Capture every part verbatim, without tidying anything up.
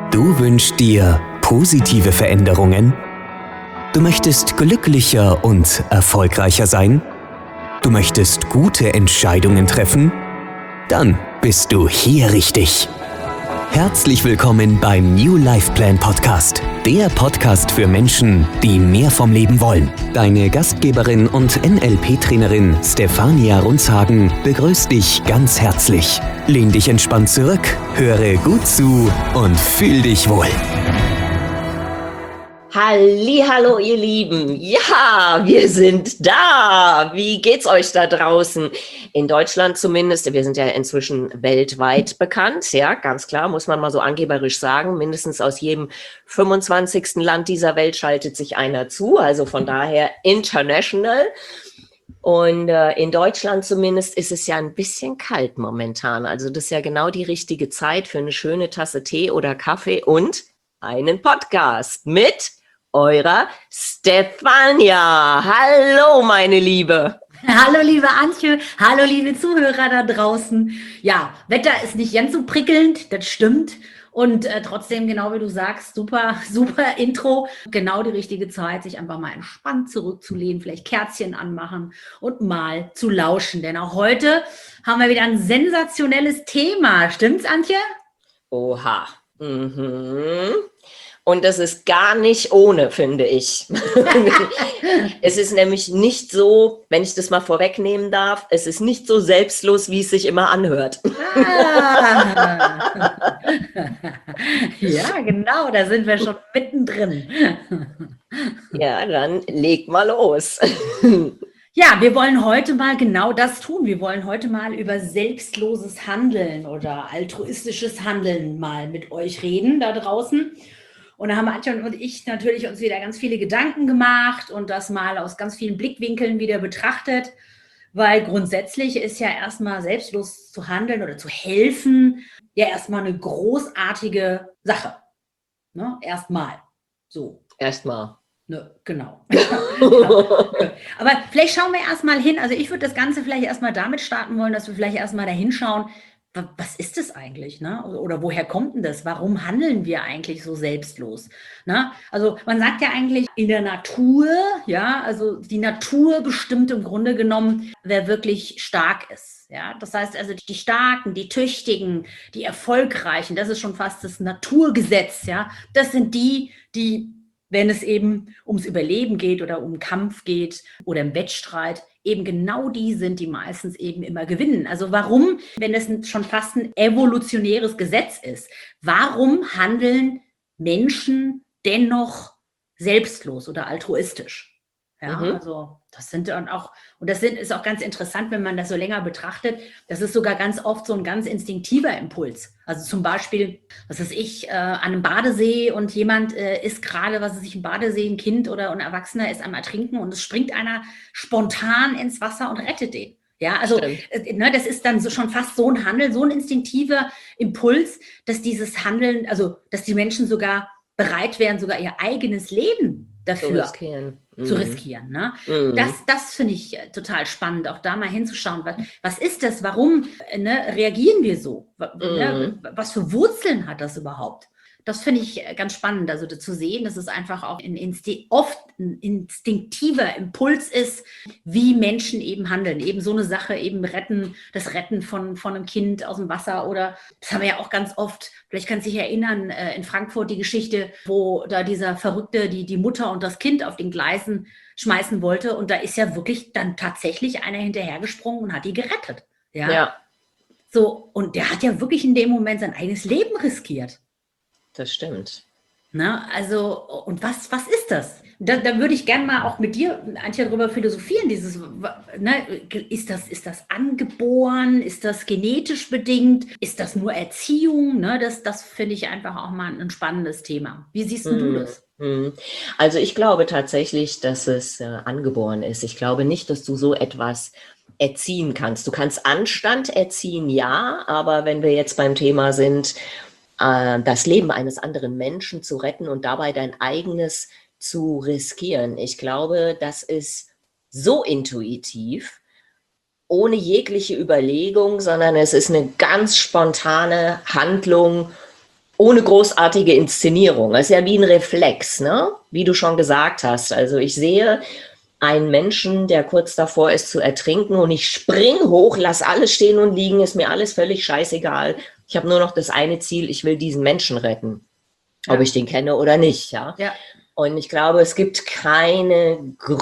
Du wünschst dir positive Veränderungen? Du möchtest glücklicher und erfolgreicher sein? Du möchtest gute Entscheidungen treffen? Dann bist du hier richtig. Herzlich willkommen beim New Life Plan Podcast, der Podcast für Menschen, die mehr vom Leben wollen. Deine Gastgeberin und N L P-Trainerin Stefania Runzhagen begrüßt dich ganz herzlich. Lehn dich entspannt zurück, höre gut zu und fühl dich wohl. Hallihallo, ihr Lieben. Ja, wir sind da. Wie geht's euch da draußen? In Deutschland zumindest. Wir sind ja inzwischen weltweit bekannt. Ja, ganz klar, muss man mal so angeberisch sagen. Mindestens aus jedem fünfundzwanzigsten Land dieser Welt schaltet sich einer zu. Also von daher international. Und äh, in Deutschland zumindest ist es ja ein bisschen kalt momentan. Also das ist ja genau die richtige Zeit für eine schöne Tasse Tee oder Kaffee und einen Podcast mit eurer Stefania. Hallo, meine Liebe. Hallo, liebe Antje. Hallo, liebe Zuhörer da draußen. Ja, Wetter ist nicht ganz so prickelnd, das stimmt. Und äh, trotzdem, genau wie du sagst, super, super Intro. Genau die richtige Zeit, sich einfach mal entspannt zurückzulehnen, vielleicht Kerzchen anmachen und mal zu lauschen. Denn auch heute haben wir wieder ein sensationelles Thema. Stimmt's, Antje? Oha. Mhm. Und das ist gar nicht ohne, finde ich. Es ist nämlich nicht so, wenn ich das mal vorwegnehmen darf, es ist nicht so selbstlos, wie es sich immer anhört. Ah. Ja, genau, da sind wir schon mittendrin. Ja, dann leg mal los. Ja, wir wollen heute mal genau das tun. Wir wollen heute mal über selbstloses Handeln oder altruistisches Handeln mal mit euch reden da draußen. Und da haben Antje und ich natürlich uns wieder ganz viele Gedanken gemacht und das mal aus ganz vielen Blickwinkeln wieder betrachtet, weil grundsätzlich ist ja erstmal selbstlos zu handeln oder zu helfen ja erstmal eine großartige Sache. Ne? Erstmal. So. Erstmal. Ne, genau. Aber vielleicht schauen wir erstmal hin. Also ich würde das Ganze vielleicht erstmal damit starten wollen, dass wir vielleicht erstmal da hinschauen, was ist das eigentlich, ne? Oder woher kommt denn das? Warum handeln wir eigentlich so selbstlos? Ne? Also man sagt ja eigentlich in der Natur, ja, also die Natur bestimmt im Grunde genommen, wer wirklich stark ist. Ja, das heißt also die Starken, die Tüchtigen, die Erfolgreichen, das ist schon fast das Naturgesetz, ja. Das sind die, die, wenn es eben ums Überleben geht oder um Kampf geht oder im Wettstreit, eben genau die sind, die meistens eben immer gewinnen. Also warum, wenn das schon fast ein evolutionäres Gesetz ist, warum handeln Menschen dennoch selbstlos oder altruistisch? Ja, mhm. Also das sind dann auch, und das sind, ist auch ganz interessant, wenn man das so länger betrachtet, das ist sogar ganz oft so ein ganz instinktiver Impuls. Also zum Beispiel, was weiß ich, äh, an einem Badesee und jemand äh, ist gerade, was weiß ich, im Badesee, ein Kind oder ein Erwachsener ist am Ertrinken und es springt einer spontan ins Wasser und rettet den. Ja, also äh, ne, das ist dann so schon fast so ein Handel, so ein instinktiver Impuls, dass dieses Handeln, also dass die Menschen sogar bereit wären, sogar ihr eigenes Leben dafür zu riskieren. Zu Mhm. riskieren, ne? Mhm. Das, das finde ich total spannend, auch da mal hinzuschauen. Was, was ist das? Warum ne, reagieren wir so? Ne? Was für Wurzeln hat das überhaupt? Das finde ich ganz spannend, also zu sehen, dass es einfach auch ein Insti- oft ein instinktiver Impuls ist, wie Menschen eben handeln. Eben so eine Sache, eben retten, das Retten von, von einem Kind aus dem Wasser oder, das haben wir ja auch ganz oft, vielleicht kannst du dich erinnern, in Frankfurt die Geschichte, wo da dieser Verrückte die, die Mutter und das Kind auf den Gleisen schmeißen wollte und da ist ja wirklich dann tatsächlich einer hinterhergesprungen und hat die gerettet. Ja. Ja. So, und der hat ja wirklich in dem Moment sein eigenes Leben riskiert. Das stimmt. Na, also, und was, was ist das? Da, da würde ich gerne mal auch mit dir, Antje, darüber philosophieren. Dieses, ne, ist das, ist das angeboren? Ist das genetisch bedingt? Ist das nur Erziehung? Ne, das, das finde ich einfach auch mal ein spannendes Thema. Wie siehst hm. du das? Also ich glaube tatsächlich, dass es äh, angeboren ist. Ich glaube nicht, dass du so etwas erziehen kannst. Du kannst Anstand erziehen, ja, aber wenn wir jetzt beim Thema sind, das Leben eines anderen Menschen zu retten und dabei dein eigenes zu riskieren. Ich glaube, das ist so intuitiv, ohne jegliche Überlegung, sondern es ist eine ganz spontane Handlung ohne großartige Inszenierung. Das ist ja wie ein Reflex, ne? Wie du schon gesagt hast. Also ich sehe einen Menschen, der kurz davor ist zu ertrinken und ich spring hoch, lass alles stehen und liegen, ist mir alles völlig scheißegal. Ich habe nur noch das eine Ziel, ich will diesen Menschen retten, ja. Ob ich den kenne oder nicht. Ja? Ja. Und ich glaube, es gibt keine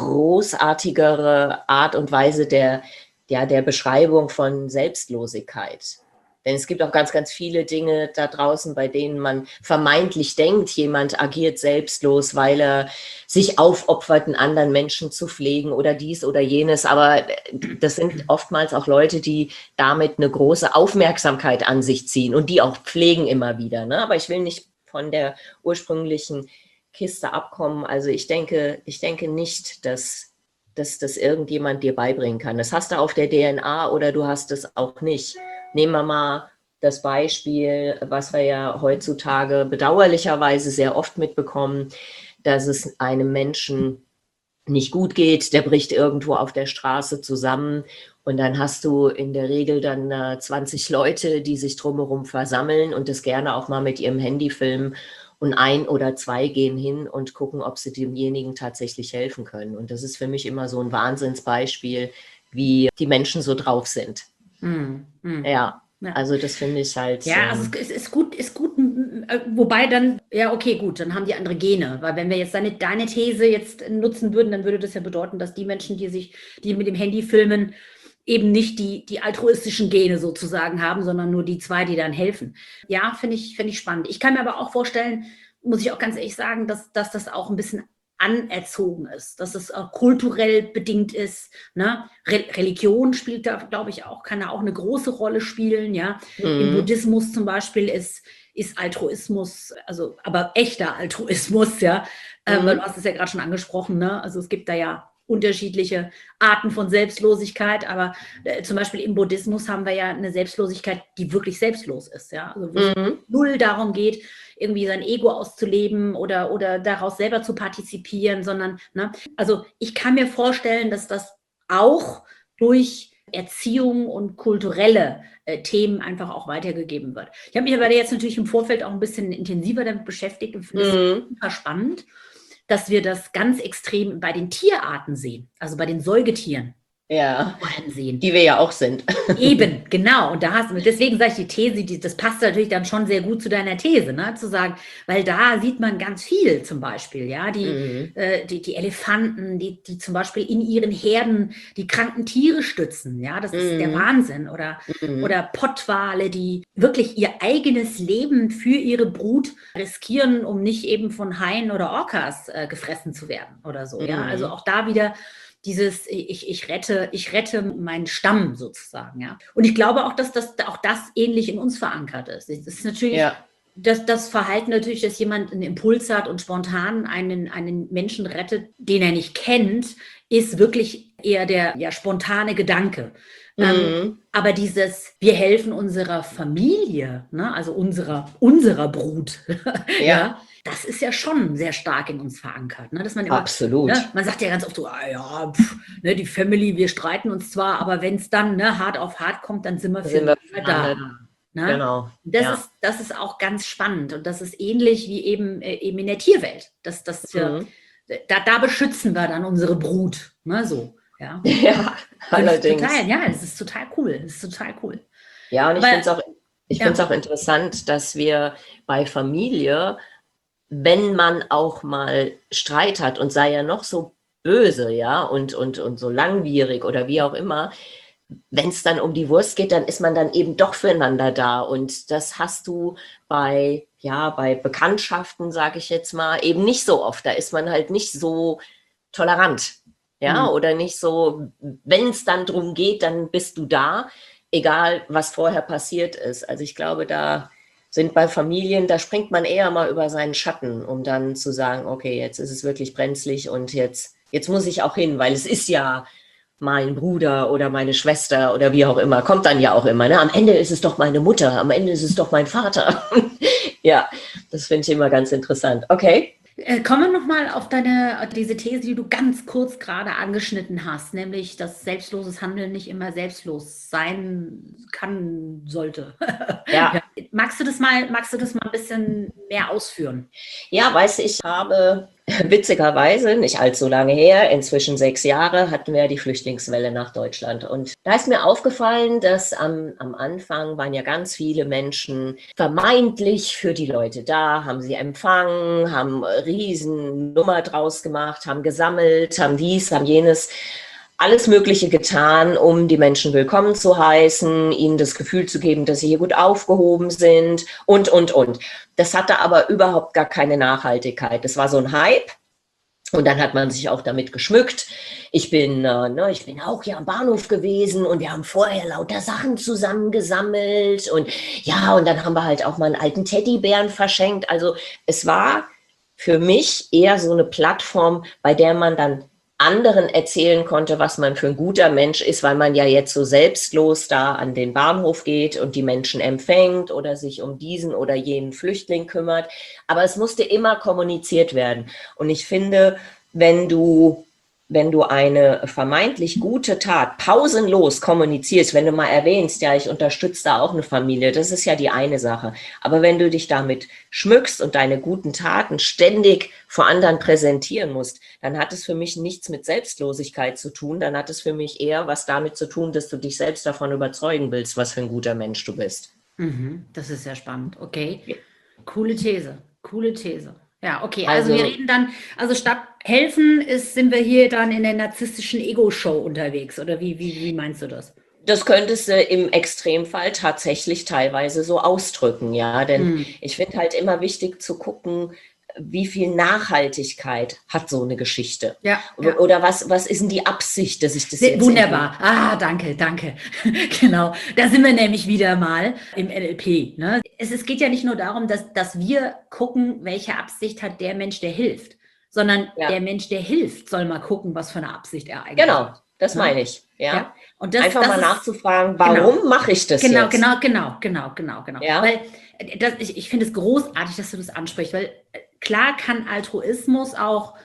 großartigere Art und Weise der, ja, der Beschreibung von Selbstlosigkeit. Denn es gibt auch ganz, ganz viele Dinge da draußen, bei denen man vermeintlich denkt, jemand agiert selbstlos, weil er sich aufopfert, einen anderen Menschen zu pflegen oder dies oder jenes. Aber das sind oftmals auch Leute, die damit eine große Aufmerksamkeit an sich ziehen und die auch pflegen immer wieder. Ne? Aber ich will nicht von der ursprünglichen Kiste abkommen. Also ich denke, ich denke nicht, dass, dass das irgendjemand dir beibringen kann. Das hast du auf der D N A oder du hast es auch nicht. Nehmen wir mal das Beispiel, was wir ja heutzutage bedauerlicherweise sehr oft mitbekommen, dass es einem Menschen nicht gut geht, der bricht irgendwo auf der Straße zusammen und dann hast du in der Regel dann äh, zwanzig Leute, die sich drumherum versammeln und das gerne auch mal mit ihrem Handy filmen und ein oder zwei gehen hin und gucken, ob sie demjenigen tatsächlich helfen können. Und das ist für mich immer so ein Wahnsinnsbeispiel, wie die Menschen so drauf sind. Mm, mm. Ja, ja, also das finde ich halt. Ja, also es ist gut, ist gut, wobei dann, ja, okay, gut, dann haben die andere Gene, weil wenn wir jetzt deine, deine These jetzt nutzen würden, dann würde das ja bedeuten, dass die Menschen, die sich, die mit dem Handy filmen, eben nicht die, die altruistischen Gene sozusagen haben, sondern nur die zwei, die dann helfen. Ja, finde ich, finde ich spannend. Ich kann mir aber auch vorstellen, muss ich auch ganz ehrlich sagen, dass, dass das auch ein bisschen anerzogen ist, dass es auch kulturell bedingt ist. Ne? Re- Religion spielt da, glaube ich, auch, kann da auch eine große Rolle spielen. Ja? Mhm. Im Buddhismus zum Beispiel ist, ist Altruismus, also aber echter Altruismus, ja, mhm. ähm, weil du hast es ja gerade schon angesprochen, ne? Also es gibt da ja unterschiedliche Arten von Selbstlosigkeit, aber äh, zum Beispiel im Buddhismus haben wir ja eine Selbstlosigkeit, die wirklich selbstlos ist, ja, also wo mhm. es null darum geht, irgendwie sein Ego auszuleben oder, oder daraus selber zu partizipieren, sondern, ne, also ich kann mir vorstellen, dass das auch durch Erziehung und kulturelle äh, Themen einfach auch weitergegeben wird. Ich habe mich aber jetzt natürlich im Vorfeld auch ein bisschen intensiver damit beschäftigt und finde es mhm. super spannend, dass wir das ganz extrem bei den Tierarten sehen, also bei den Säugetieren. Ja, sehen. Die wir ja auch sind. Eben, genau. Und da hast du, deswegen sage ich die These, die, das passt natürlich dann schon sehr gut zu deiner These, ne? Zu sagen, weil da sieht man ganz viel zum Beispiel, ja, die, mhm. äh, die, die Elefanten, die, die zum Beispiel in ihren Herden die kranken Tiere stützen, ja, das ist mhm. der Wahnsinn. Oder, mhm. oder Pottwale, die wirklich ihr eigenes Leben für ihre Brut riskieren, um nicht eben von Haien oder Orcas äh, gefressen zu werden oder so, mhm. ja. Also auch da wieder dieses, ich, ich rette, ich rette meinen Stamm sozusagen, ja. Und ich glaube auch, dass das, auch das ähnlich in uns verankert ist. Das ist natürlich, ja. das, das Verhalten natürlich, dass jemand einen Impuls hat und spontan einen, einen Menschen rettet, den er nicht kennt, ist wirklich eher der ja, spontane Gedanke. Mhm. Ähm, aber dieses, wir helfen unserer Familie, ne, also unserer, unserer Brut, ja. ja, das ist ja schon sehr stark in uns verankert. Ne, dass man immer, absolut. Ne, man sagt ja ganz oft so, ah, ja, pff, ne, die Family, wir streiten uns zwar, aber wenn es dann ne, hart auf hart kommt, dann sind wir für wir da. Ne? Genau. Das, ja. ist, das ist auch ganz spannend und das ist ähnlich wie eben, äh, eben in der Tierwelt. Das, das wir, mhm. da, da beschützen wir dann unsere Brut, ne, so. Ja, ja allerdings. Total, ja, das ist total cool. Das ist total cool. Ja, und ich finde es auch, ich ja. finde es auch interessant, dass wir bei Familie, wenn man auch mal Streit hat und sei ja noch so böse, ja, und, und, und so langwierig oder wie auch immer, wenn es dann um die Wurst geht, dann ist man dann eben doch füreinander da. Und das hast du bei, ja, bei Bekanntschaften, sage ich jetzt mal, eben nicht so oft. Da ist man halt nicht so tolerant. Ja, mhm. oder nicht so, wenn es dann drum geht, dann bist du da, egal was vorher passiert ist. Also ich glaube, da sind bei Familien, da springt man eher mal über seinen Schatten, um dann zu sagen, okay, jetzt ist es wirklich brenzlig und jetzt, jetzt muss ich auch hin, weil es ist ja mein Bruder oder meine Schwester oder wie auch immer, kommt dann ja auch immer. Ne? Am Ende ist es doch meine Mutter, am Ende ist es doch mein Vater. Ja, das finde ich immer ganz interessant. Okay. Äh, kommen wir nochmal auf deine, diese These, die du ganz kurz gerade angeschnitten hast, nämlich, dass selbstloses Handeln nicht immer selbstlos sein kann, sollte. Ja. Ja. Magst du das mal, magst du das mal ein bisschen mehr ausführen? Ja, weißt du, ich habe witzigerweise, nicht allzu lange her, inzwischen sechs Jahre, hatten wir die Flüchtlingswelle nach Deutschland. Und da ist mir aufgefallen, dass am, am Anfang waren ja ganz viele Menschen vermeintlich für die Leute da, haben sie empfangen, haben riesen Nummer draus gemacht, haben gesammelt, haben dies, haben jenes. Alles Mögliche getan, um die Menschen willkommen zu heißen, ihnen das Gefühl zu geben, dass sie hier gut aufgehoben sind und, und, und. Das hatte aber überhaupt gar keine Nachhaltigkeit. Das war so ein Hype und dann hat man sich auch damit geschmückt. Ich bin, äh, ne, ich bin auch hier am Bahnhof gewesen und wir haben vorher lauter Sachen zusammengesammelt und ja, und dann haben wir halt auch mal einen alten Teddybären verschenkt. Also es war für mich eher so eine Plattform, bei der man dann anderen erzählen konnte, was man für ein guter Mensch ist, weil man ja jetzt so selbstlos da an den Bahnhof geht und die Menschen empfängt oder sich um diesen oder jenen Flüchtling kümmert. Aber es musste immer kommuniziert werden. Und ich finde, wenn du, wenn du eine vermeintlich gute Tat pausenlos kommunizierst, wenn du mal erwähnst, ja, ich unterstütze da auch eine Familie, das ist ja die eine Sache. Aber wenn du dich damit schmückst und deine guten Taten ständig vor anderen präsentieren musst, dann hat es für mich nichts mit Selbstlosigkeit zu tun, dann hat es für mich eher was damit zu tun, dass du dich selbst davon überzeugen willst, was für ein guter Mensch du bist. Mhm, das ist sehr spannend, okay. Ja. Coole These, coole These. Ja, okay, also, also wir reden dann, also statt helfen ist, sind wir hier dann in der narzisstischen Ego-Show unterwegs, oder wie, wie, wie meinst du das? Das könntest du im Extremfall tatsächlich teilweise so ausdrücken, ja, denn hm. ich finde halt immer wichtig zu gucken, wie viel Nachhaltigkeit hat so eine Geschichte? Ja, ja. Oder was, was ist denn die Absicht, dass ich das jetzt wunderbar. Entdecke? Ah, danke, danke. Genau, da sind wir nämlich wieder mal im N L P. Ne? Es, es geht ja nicht nur darum, dass, dass wir gucken, welche Absicht hat der Mensch, der hilft, sondern ja. der Mensch, der hilft, soll mal gucken, was für eine Absicht er eigentlich genau, hat. Genau, das meine ich. Ja. ja. Und das, Einfach das mal ist, nachzufragen, warum genau, mache ich das genau, jetzt? Genau, genau, genau, genau, genau. Ja. Weil das, ich, ich finde es großartig, dass du das ansprichst, weil klar kann Altruismus auch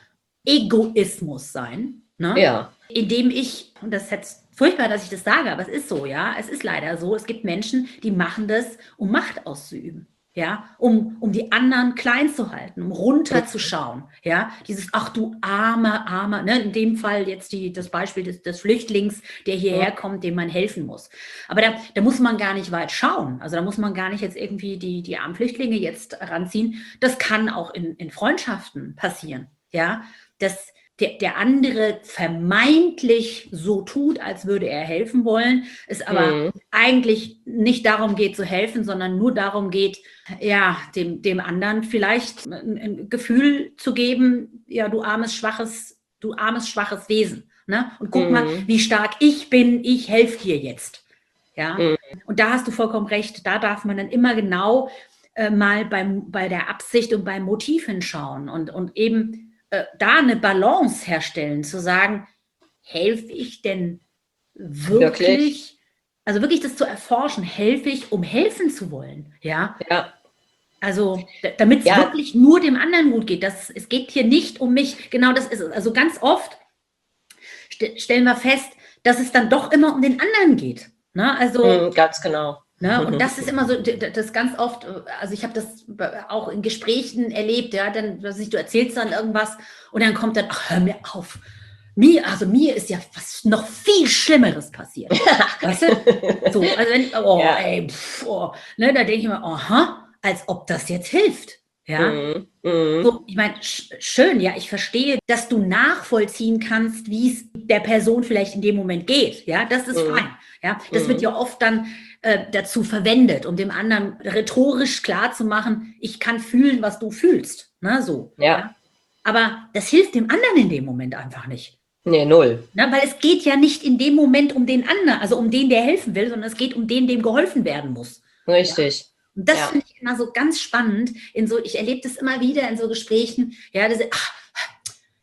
Egoismus sein, ne? Ja. Indem ich, und das ist jetzt furchtbar, dass ich das sage, aber es ist so, ja, es ist leider so, es gibt Menschen, die machen das, um Macht auszuüben. Ja, um, um die anderen klein zu halten, um runterzuschauen, ja, dieses, ach du armer, armer, ne, in dem Fall jetzt die, das Beispiel des, des Flüchtlings, der hierher kommt, dem man helfen muss. Aber da, da muss man gar nicht weit schauen, also da muss man gar nicht jetzt irgendwie die, die armen Flüchtlinge jetzt ranziehen, das kann auch in, in Freundschaften passieren, ja, dass der, der andere vermeintlich so tut, als würde er helfen wollen, es aber mhm. eigentlich nicht darum geht zu helfen, sondern nur darum geht, ja, dem, dem anderen vielleicht ein, ein Gefühl zu geben, ja, du armes, schwaches, du armes, schwaches Wesen. Ne? Und guck mhm. mal, wie stark ich bin, ich helfe dir jetzt. Ja? Mhm. Und da hast du vollkommen recht, da darf man dann immer genau äh, mal beim, bei der Absicht und beim Motiv hinschauen und, und eben da eine Balance herstellen, zu sagen, helfe ich denn wirklich, wirklich? Also wirklich das zu erforschen, helfe ich, um helfen zu wollen, ja? Ja. Also, damit es ja. wirklich nur dem anderen gut geht. Das, es geht hier nicht um mich, genau das ist es. Also ganz oft st- stellen wir fest, dass es dann doch immer um den anderen geht. Ne? Also, mm, ganz genau. Ne? Und das ist immer so, das ganz oft, also ich habe das auch in Gesprächen erlebt, ja, dann, was ich, du erzählst dann irgendwas und dann kommt dann, ach, hör mir auf. Mir, also mir ist ja was noch viel Schlimmeres passiert. Weißt du? So, also wenn, oh, ja. ey, pff, oh, ne, da denke ich mir, aha, als ob das jetzt hilft. Ja, mm, mm. So, ich meine, sch- schön, ja, ich verstehe, dass du nachvollziehen kannst, wie es der Person vielleicht in dem Moment geht. Ja, das ist mm. fein. Ja, das mm. wird ja oft dann äh, dazu verwendet, um dem anderen rhetorisch klar zu machen, ich kann fühlen, was du fühlst. Na, so. Ja. Ja. Aber das hilft dem anderen in dem Moment einfach nicht. Nee, null. Na, weil es geht ja nicht in dem Moment um den anderen, also um den, der helfen will, sondern es geht um den, dem geholfen werden muss. Richtig. Ja. Und das ja. finde ich immer so ganz spannend. In so, ich erlebe das immer wieder in so Gesprächen. Ja, das, ach,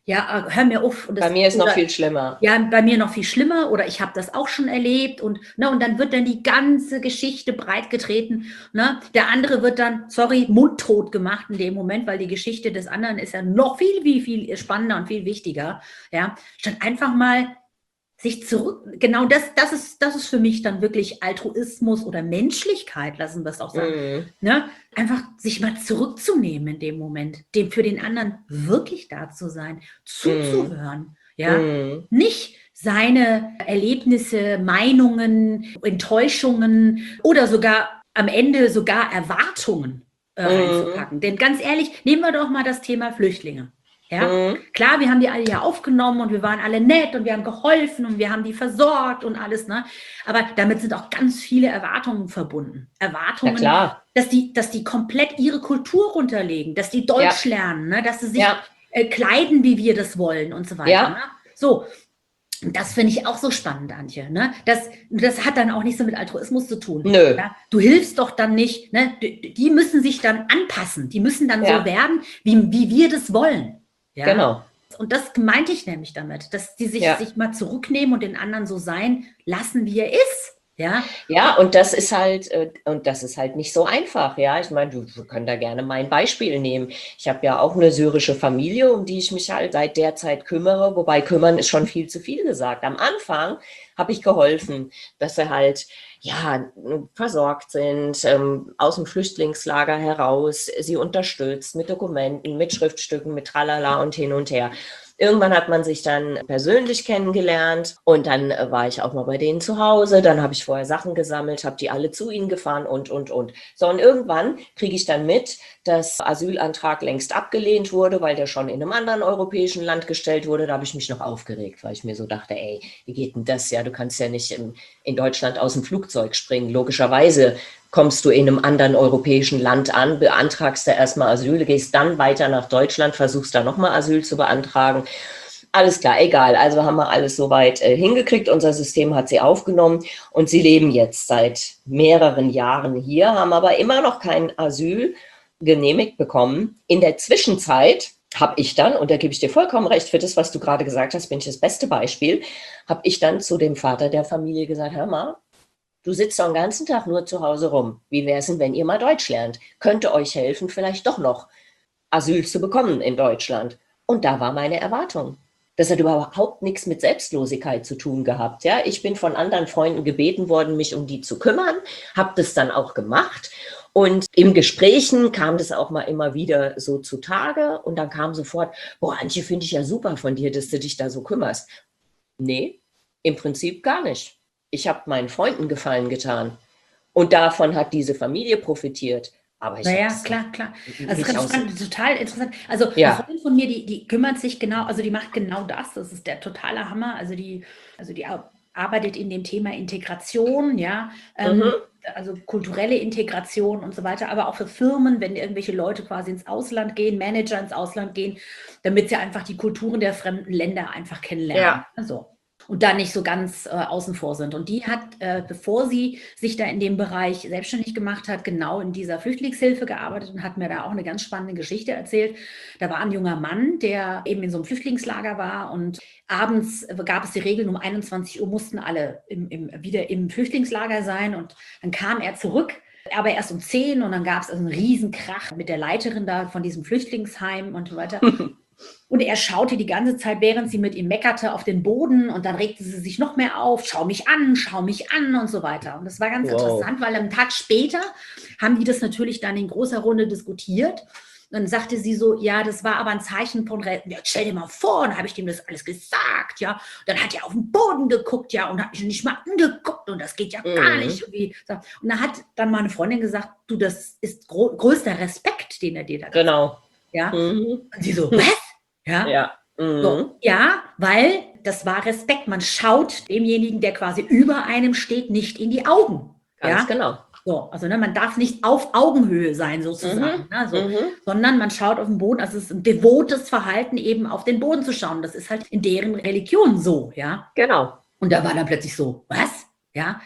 Ja, hör mir auf. Und das, Bei mir ist noch oder, viel schlimmer. Ja, bei mir noch viel schlimmer oder ich habe das auch schon erlebt und, ne, und dann wird dann die ganze Geschichte breitgetreten. Ne? Der andere wird dann, sorry, mundtot gemacht in dem Moment, weil die Geschichte des anderen ist ja noch viel, viel, viel spannender und viel wichtiger. Ja, statt einfach mal sich zurück, genau das, das ist, das ist für mich dann wirklich Altruismus oder Menschlichkeit, lassen wir es auch sagen. Mhm. Ne? Einfach sich mal zurückzunehmen in dem Moment, dem für den anderen wirklich da zu sein, zuzuhören, ja, Mhm. nicht seine Erlebnisse, Meinungen, Enttäuschungen oder sogar am Ende sogar Erwartungen äh, reinzupacken. Denn ganz ehrlich, nehmen wir doch mal das Thema Flüchtlinge. Ja, Mhm. klar, wir haben die alle hier aufgenommen und wir waren alle nett und wir haben geholfen und wir haben die versorgt und alles, ne? Aber damit sind auch ganz viele Erwartungen verbunden. Erwartungen, Ja, klar. dass die, dass die komplett ihre Kultur runterlegen, dass die Deutsch Ja. lernen, ne? Dass sie sich Ja. äh, kleiden, wie wir das wollen und so weiter. Ja. Ne? So. Und das finde ich auch so spannend, Antje. Ne? Das, das hat dann auch nichts so mit Altruismus zu tun. Nö. Ja? Du hilfst doch dann nicht. Ne? Die, die müssen sich dann anpassen. Die müssen dann Ja. so werden, wie, wie wir das wollen. Ja? Genau. Und das meinte ich nämlich damit, dass die sich, Ja. sich mal zurücknehmen und den anderen so sein lassen, wie er ist. Ja, Ja, und das ist halt, äh, und das ist halt nicht so einfach, ja. Ich meine, du, wir können da gerne mein Beispiel nehmen. Ich habe ja auch eine syrische Familie, um die ich mich halt seit der Zeit kümmere, wobei kümmern ist schon viel zu viel gesagt. Am Anfang habe ich geholfen, dass sie halt, ja, versorgt sind, ähm, aus dem Flüchtlingslager heraus, sie unterstützt mit Dokumenten, mit Schriftstücken, mit Tralala und hin und her. Irgendwann hat man sich dann persönlich kennengelernt und dann äh, war ich auch mal bei denen zu Hause. Dann habe ich vorher Sachen gesammelt, habe die alle zu ihnen gefahren und, und, und. So, und irgendwann kriege ich dann mit, dass Asylantrag längst abgelehnt wurde, weil der schon in einem anderen europäischen Land gestellt wurde. Da habe ich mich noch aufgeregt, weil ich mir so dachte, ey, wie geht denn das? Ja, du kannst ja nicht in, in Deutschland aus dem Flugzeug springen. Logischerweise kommst du in einem anderen europäischen Land an, beantragst da erstmal Asyl, gehst dann weiter nach Deutschland, versuchst da nochmal Asyl zu beantragen. Alles klar, egal. Also haben wir alles soweit äh, hingekriegt. Unser System hat sie aufgenommen und sie leben jetzt seit mehreren Jahren hier, haben aber immer noch kein Asyl genehmigt bekommen. In der Zwischenzeit habe ich dann, und da gebe ich dir vollkommen recht, für das, was du gerade gesagt hast, bin ich das beste Beispiel, habe ich dann zu dem Vater der Familie gesagt, hör mal, du sitzt doch den ganzen Tag nur zu Hause rum. Wie wäre es denn, wenn ihr mal Deutsch lernt? Könnte euch helfen, vielleicht doch noch Asyl zu bekommen in Deutschland. Und da war meine Erwartung. Das hat überhaupt nichts mit Selbstlosigkeit zu tun gehabt. Ja? Ich bin von anderen Freunden gebeten worden, mich um die zu kümmern, habe das dann auch gemacht. Und im Gesprächen kam das auch mal immer wieder so zutage. Und dann kam sofort, boah, Antje, finde ich ja super von dir, dass du dich da so kümmerst. Nee, im Prinzip gar nicht. Ich habe meinen Freunden Gefallen getan und davon hat diese Familie profitiert. Aber ich naja, hab's klar, klar. Also nicht ganz aus- spannend, total interessant. Also Ja. eine Freundin von mir, die, die kümmert sich genau, also die macht genau das. Das ist der totale Hammer. Also die, also die ar- arbeitet in dem Thema Integration, ja, ähm, Mhm. also kulturelle Integration und so weiter, aber auch für Firmen, wenn irgendwelche Leute quasi ins Ausland gehen, Manager ins Ausland gehen, damit sie einfach die Kulturen der fremden Länder einfach kennenlernen. Ja. Also. Und da nicht so ganz äh, außen vor sind. Und die hat, äh, bevor sie sich da in dem Bereich selbstständig gemacht hat, genau in dieser Flüchtlingshilfe gearbeitet und hat mir da auch eine ganz spannende Geschichte erzählt. Da war ein junger Mann, der eben in so einem Flüchtlingslager war und abends gab es die Regeln, um einundzwanzig Uhr mussten alle im, im, wieder im Flüchtlingslager sein und dann kam er zurück. Aber erst um zehn und dann gab es also einen riesen Krach mit der Leiterin da von diesem Flüchtlingsheim und so weiter. Und er schaute die ganze Zeit, während sie mit ihm meckerte, auf den Boden und dann regte sie sich noch mehr auf, schau mich an, schau mich an und so weiter. Und das war ganz Wow. interessant, weil einen Tag später haben die das natürlich dann in großer Runde diskutiert. Dann sagte sie so, ja, das war aber ein Zeichen von, Re- ja, stell dir mal vor, und dann habe ich dem das alles gesagt, ja. Und dann hat er auf den Boden geguckt, ja, und hat mich nicht mal angeguckt und das geht ja gar Mhm. nicht. Und wie- und dann hat dann meine Freundin gesagt, du, das ist gro- größter Respekt, den er dir da gibt. Genau. Ja. Mhm. Und sie so, was? Ja. Ja. Mhm. So, ja, weil das war Respekt. Man schaut demjenigen, der quasi über einem steht, nicht in die Augen. Ganz Ja? genau. So, also ne, man darf nicht auf Augenhöhe sein sozusagen, ne, so, Mhm. sondern man schaut auf den Boden. Also es ist ein devotes Verhalten, eben auf den Boden zu schauen. Das ist halt in deren Religion so, ja. Genau. Und da war dann plötzlich so, was? Ja.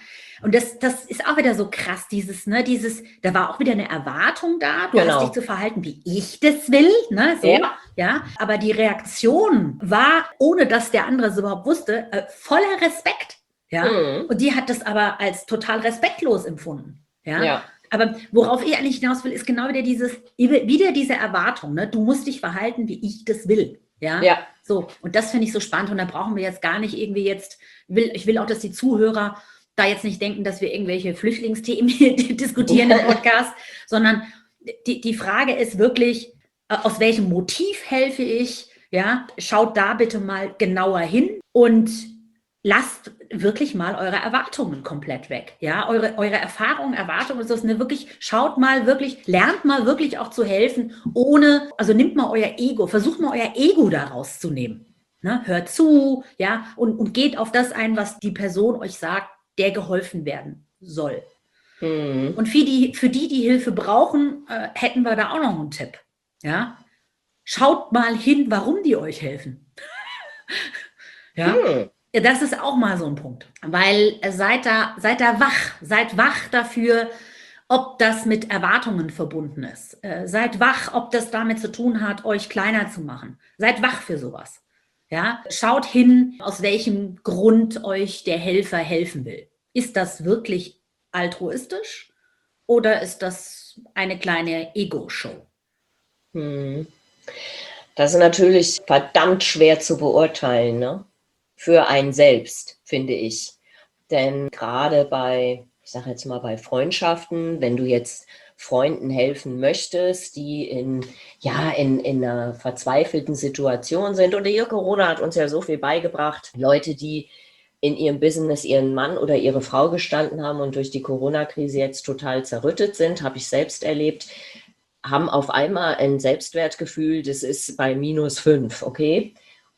Und das, das ist auch wieder so krass, dieses, ne, dieses, da war auch wieder eine Erwartung da, du Genau. hast dich zu verhalten, wie ich das will, ne, so, Ja. ja, aber die Reaktion war, ohne dass der andere es überhaupt wusste, äh, voller Respekt, ja, Mhm. und die hat das aber als total respektlos empfunden, ja. Ja. Aber worauf ich eigentlich hinaus will, ist genau wieder dieses, wieder diese Erwartung, ne, du musst dich verhalten, wie ich das will, ja. Ja. So, und das finde ich so spannend und da brauchen wir jetzt gar nicht irgendwie jetzt, will, ich will auch, dass die Zuhörer da jetzt nicht denken, dass wir irgendwelche Flüchtlingsthemen hier diskutieren im Podcast, sondern die, die Frage ist wirklich, äh, aus welchem Motiv helfe ich, ja, schaut da bitte mal genauer hin und lasst wirklich mal eure Erwartungen komplett weg, ja, eure, eure Erfahrungen, Erwartungen, ist das eine wirklich, schaut mal wirklich, lernt mal wirklich auch zu helfen, ohne, also nimmt mal euer Ego, versucht mal euer Ego da rauszunehmen, ne? Hört zu, ja, und, und geht auf das ein, was die Person euch sagt, der geholfen werden soll. Mhm. Und für die, für die, die Hilfe brauchen, äh, hätten wir da auch noch einen Tipp, ja, schaut mal hin, warum die euch helfen, ja. Mhm. Ja, das ist auch mal so ein Punkt, weil äh, seid da, seid da wach, seid wach dafür, ob das mit Erwartungen verbunden ist. Äh, seid wach, ob das damit zu tun hat, euch kleiner zu machen. Seid wach für sowas. Ja? Schaut hin, aus welchem Grund euch der Helfer helfen will. Ist das wirklich altruistisch oder ist das eine kleine Ego-Show? Mhm. Das ist natürlich verdammt schwer zu beurteilen, ne? Für einen selbst, finde ich. Denn gerade bei, ich sage jetzt mal bei Freundschaften, wenn du jetzt Freunden helfen möchtest, die in, ja, in, in einer verzweifelten Situation sind, und hier Corona hat uns ja so viel beigebracht, Leute, die in ihrem Business ihren Mann oder ihre Frau gestanden haben und durch die Corona-Krise jetzt total zerrüttet sind, habe ich selbst erlebt, haben auf einmal ein Selbstwertgefühl, das ist bei minus fünf, okay?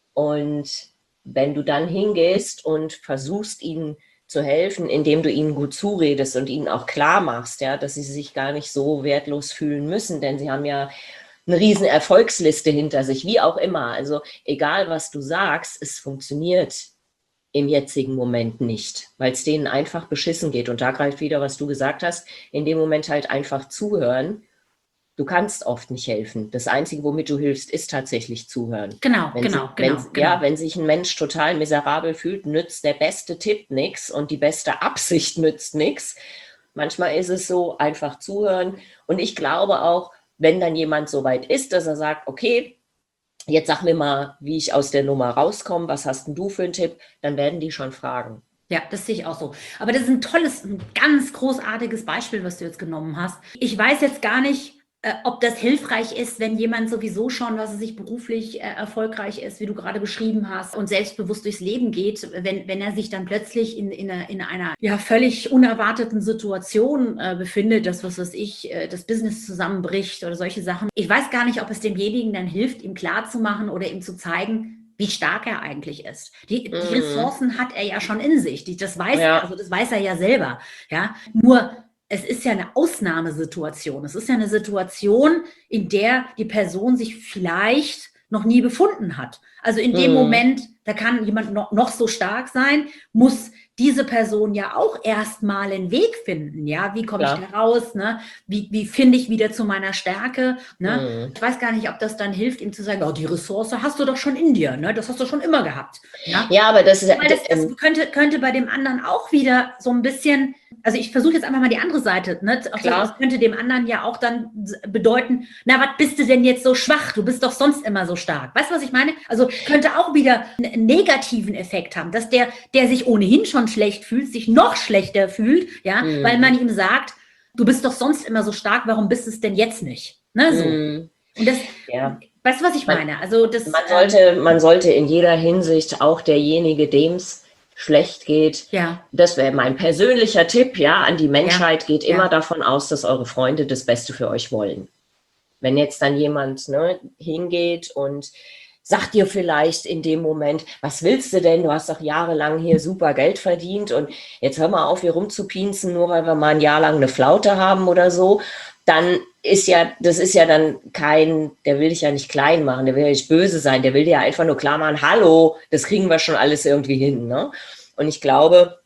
Und wenn du dann hingehst und versuchst, ihnen zu helfen, indem du ihnen gut zuredest und ihnen auch klar machst, ja, dass sie sich gar nicht so wertlos fühlen müssen, denn sie haben ja eine riesen Erfolgsliste hinter sich, wie auch immer. Also egal, was du sagst, es funktioniert im jetzigen Moment nicht, weil es denen einfach beschissen geht. Und da greift wieder, was du gesagt hast, in dem Moment halt einfach zuhören. Du kannst oft nicht helfen. Das Einzige, womit du hilfst, ist tatsächlich zuhören. Genau, wenn genau, sie, genau, wenn, genau. Ja, wenn sich ein Mensch total miserabel fühlt, nützt der beste Tipp nichts und die beste Absicht nützt nichts. Manchmal ist es so, einfach zuhören. Und ich glaube auch, wenn dann jemand so weit ist, dass er sagt, okay, jetzt sag mir mal, wie ich aus der Nummer rauskomme, was hast denn du für einen Tipp? Dann werden die schon fragen. Ja, das sehe ich auch so. Aber das ist ein tolles, ein ganz großartiges Beispiel, was du jetzt genommen hast. Ich weiß jetzt gar nicht, äh, ob das hilfreich ist, wenn jemand sowieso schon, was er sich beruflich äh, erfolgreich ist, wie du gerade beschrieben hast, und selbstbewusst durchs Leben geht, wenn, wenn er sich dann plötzlich in, in, einer, in einer ja, völlig unerwarteten Situation äh, befindet, dass, was weiß ich, äh, das Business zusammenbricht oder solche Sachen. Ich weiß gar nicht, ob es demjenigen dann hilft, ihm klarzumachen oder ihm zu zeigen, wie stark er eigentlich ist. Die, Mhm. die Ressourcen hat er ja schon in sich. Die, das weiß Ja. er, also das weiß er ja selber. Ja, nur es ist ja eine Ausnahmesituation. Es ist ja eine Situation, in der die Person sich vielleicht noch nie befunden hat. Also in dem Mhm. Moment, da kann jemand noch, noch so stark sein, muss diese Person ja auch erstmal einen Weg finden. Ja, wie komme ich Klar. da raus? Ne? Wie, wie finde ich wieder zu meiner Stärke? Ne? Mhm. Ich weiß gar nicht, ob das dann hilft, ihm zu sagen, oh, die Ressource hast du doch schon in dir. Ne? Das hast du schon immer gehabt. Ja, Ja, aber das ist, weil das, das ähm, könnte, könnte bei dem anderen auch wieder so ein bisschen, also ich versuche jetzt einfach mal die andere Seite, ne? Auch Klar. Das könnte dem anderen ja auch dann bedeuten, na, was bist du denn jetzt so schwach? Du bist doch sonst immer so stark. Weißt du, was ich meine? Also könnte auch wieder einen negativen Effekt haben, dass der, der sich ohnehin schon schlecht fühlt, sich noch schlechter fühlt, ja, Mhm. weil man ihm sagt, du bist doch sonst immer so stark, warum bist du es denn jetzt nicht? Ne, so. mhm. Und das, Ja. weißt du, was ich Man- meine? Also das, Man ähm, sollte, man sollte in jeder Hinsicht auch derjenige, dem es schlecht geht, ja, das wäre mein persönlicher Tipp, ja, an die Menschheit, geht ja. immer davon aus, dass eure Freunde das Beste für euch wollen. Wenn jetzt dann jemand, ne, hingeht und sagt dir vielleicht in dem Moment, was willst du denn? Du hast doch jahrelang hier super Geld verdient und jetzt hör mal auf, hier rumzupinzen, nur weil wir mal ein Jahr lang eine Flaute haben oder so. Dann ist ja, das ist ja dann kein, der will dich ja nicht klein machen, der will ja nicht böse sein, der will dir ja einfach nur klar machen, hallo, das kriegen wir schon alles irgendwie hin, ne? Und ich glaube,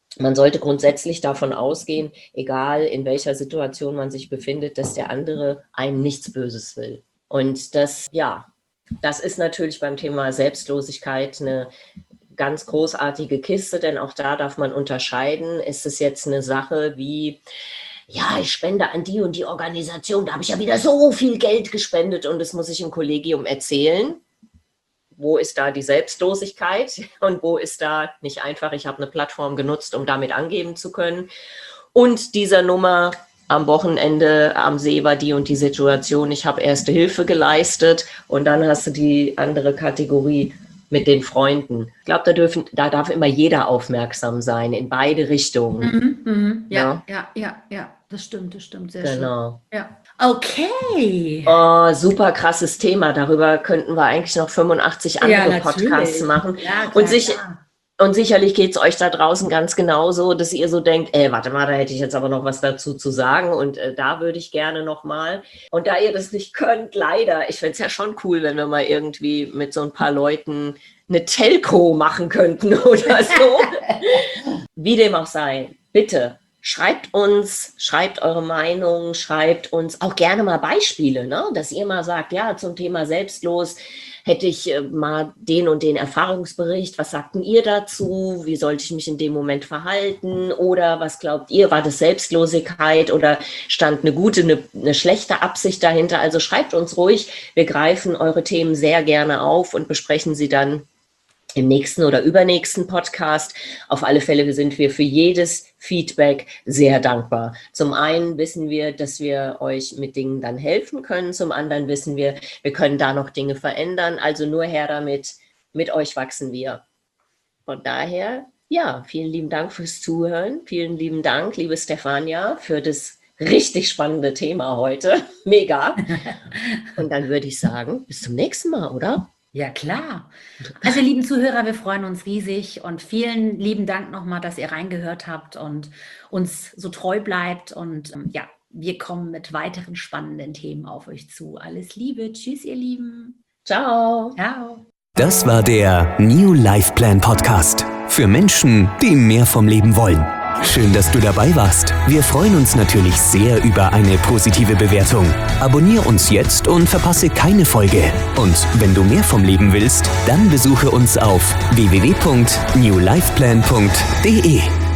Man sollte grundsätzlich davon ausgehen, egal in welcher Situation man sich befindet, dass der andere einem nichts Böses will. Und das, ja, das ist natürlich beim Thema Selbstlosigkeit eine ganz großartige Kiste, denn auch da darf man unterscheiden. Ist es jetzt eine Sache wie, ja, ich spende an die und die Organisation, da habe ich ja wieder so viel Geld gespendet und das muss ich im Kollegium erzählen. Wo ist da die Selbstlosigkeit und wo ist da nicht einfach, ich habe eine Plattform genutzt, um damit angeben zu können. Und dieser Nummer am Wochenende am See war die und die Situation, ich habe Erste Hilfe geleistet und dann hast du die andere Kategorie mit den Freunden. Ich glaube, da dürfen, da darf immer jeder aufmerksam sein, in beide Richtungen. Mhm, mhm. Ja, ja, ja, ja, ja, das stimmt, das stimmt, sehr genau. schön. Ja. Okay. Oh, super krasses Thema. Darüber könnten wir eigentlich noch fünfundachtzig andere Ja, Podcasts machen. Ja, klar, und, sich, klar. und sicherlich geht es euch da draußen ganz genauso, dass ihr so denkt, ey, warte mal, da hätte ich jetzt aber noch was dazu zu sagen und äh, da würde ich gerne noch mal. Und da ihr das nicht könnt, leider, ich fände es ja schon cool, wenn wir mal irgendwie mit so ein paar Leuten eine Telco machen könnten oder so. Wie dem auch sei, bitte. Schreibt uns, schreibt eure Meinung, schreibt uns auch gerne mal Beispiele, ne? Dass ihr mal sagt, ja, zum Thema selbstlos hätte ich äh, mal den und den Erfahrungsbericht. Was sagten ihr dazu? Wie sollte ich mich in dem Moment verhalten? Oder was glaubt ihr, war das Selbstlosigkeit oder stand eine gute, eine, eine schlechte Absicht dahinter? Also schreibt uns ruhig. Wir greifen eure Themen sehr gerne auf und besprechen sie dann im nächsten oder übernächsten Podcast. Auf alle Fälle sind wir für jedes Feedback sehr dankbar. Zum einen wissen wir, dass wir euch mit Dingen dann helfen können. Zum anderen wissen wir, wir können da noch Dinge verändern. Also nur her damit. Mit euch wachsen wir. Von daher, ja, vielen lieben Dank fürs Zuhören. Vielen lieben Dank, liebe Stefania, für das richtig spannende Thema heute. Mega. Und dann würde ich sagen, bis zum nächsten Mal, oder? Ja, klar. Also, lieben Zuhörer, wir freuen uns riesig und vielen lieben Dank nochmal, dass ihr reingehört habt und uns so treu bleibt. Und ähm, ja, wir kommen mit weiteren spannenden Themen auf euch zu. Alles Liebe. Tschüss, ihr Lieben. Ciao. Ciao. Das war der New Life Plan Podcast. Für Menschen, die mehr vom Leben wollen. Schön, dass du dabei warst. Wir freuen uns natürlich sehr über eine positive Bewertung. Abonnier uns jetzt und verpasse keine Folge. Und wenn du mehr vom Leben willst, dann besuche uns auf w w w punkt new life plan punkt d e.